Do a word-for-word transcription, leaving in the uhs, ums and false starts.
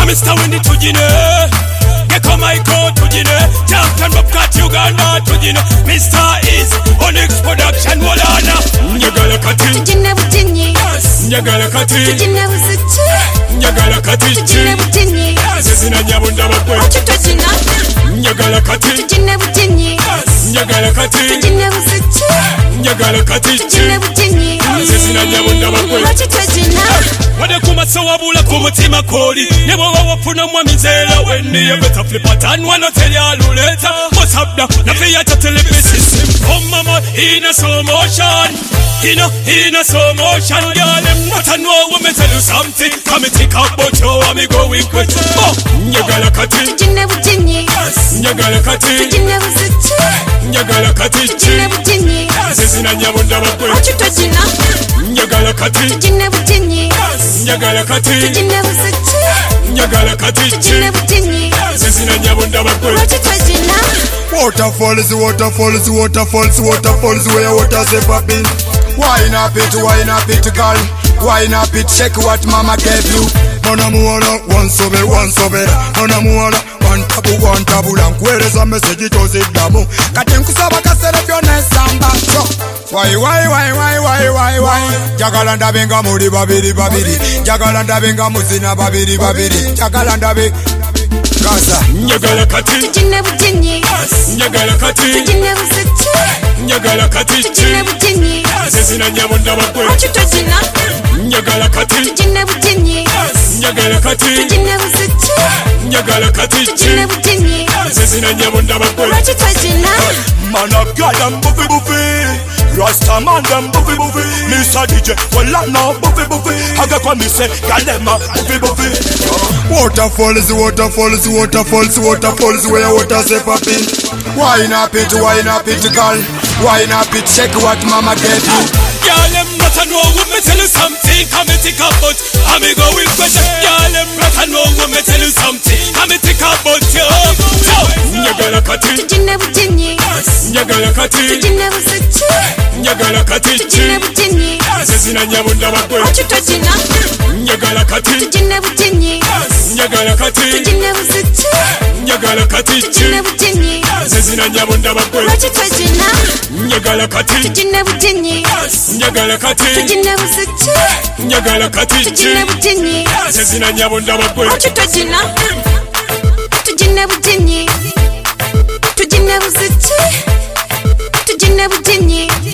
Mister Winnie tujine Geko Michael tujine Champion Bobcat Uganda tujine Mister Easy Onyx Production Wolana Nyagala kati Tujine butinyi Nyagala kati Tujine buzichi Nyagala kati Tujine butinyi Sezina nyabunda bakwe Ochutujina Nyagala kati Tujine butinyi Nyagala kati Tujine buzichi Nyagala kati Tujine butinyi Sezina nyabunda bakwe Ochutujina Wade kumasa wabula kumutima koli Nebo wawafuna mwamizela Weni ye beta flipatan Wanoteli aluleta Mosabda na fiyata telebisi Oh mama ina slow motion Ina ina slow motion Girl them not a know when me tell you something Come and take out but you want me go with quick Oh Nyagala kati Tujine butinyi Nyagala kati Tujine buzichi Nyagala kati Tujine butinyi Sezina nyabunda bakwe Ochutujina Nyagala kati Tujine butinyi Nyagala kati Tujine buzichi Nyagala kati Tujine butinyi Sezina nyabunda bakwe Ochutujina Waterfalls, waterfalls, waterfalls, waterfalls, where water's a popping. Wine up it, wine up it, girl. Wine up it, check what mama gave you. Mona muana, one sobe, one sobe. Mona muana, one tabu, one tabu. Lankuereza message tozi damu. Katenkusaba kasere fyone samba. Why, why, why, why, why, why, why? Jagalanda benga muri babiri babiri. Jagalanda benga muzina babiri babiri. Jagalanda be. Gaza. Nyagala kati Tujine butinyi Nyagala kati Tujine buzichi Nyagala kati Tujine butinyi Sezina nyabunda bakwe Ochutujina Nyagala kati Tujine butinyi Nyagala kati Tujine buzichi Nyagala kati Tujine butinyi Sezina nyabunda bakwe Ochutujina Man a girl them buffy buffy, Rasta man them buffy buffy. Mister D J, well I know buffy buffy. I got what me say, girl them a buffy buffy. Waterfalls, waterfalls, waterfalls, waterfalls, where water's a popping. Wine up it, wine up it, girl. Wine up it, check what mama gave you. Girl them not a know when me tell you something. Come and think about, I me go with question. Girl them not a know when me tell you something. Come and think about you. Nyagala kati Tujine butinyi Nyagala kati Tujine buzichi Nyagala kati Tujine butinyi Sezina nyabunda bakwe Ochutujina Nyagala kati Tujine butinyi Nyagala kati Tujine buzichi Nyagala kati Tujine butinyi Sezina nyabunda bakwe Ochutujina Nyagala kati Tujine butinyi Nyagala kati Tujine buzichi Nyagala kati Tujine butinyi Sezina nyabunda bakwe Ochutujina Tujine butinyi Tujine buzichi Tujine butinyi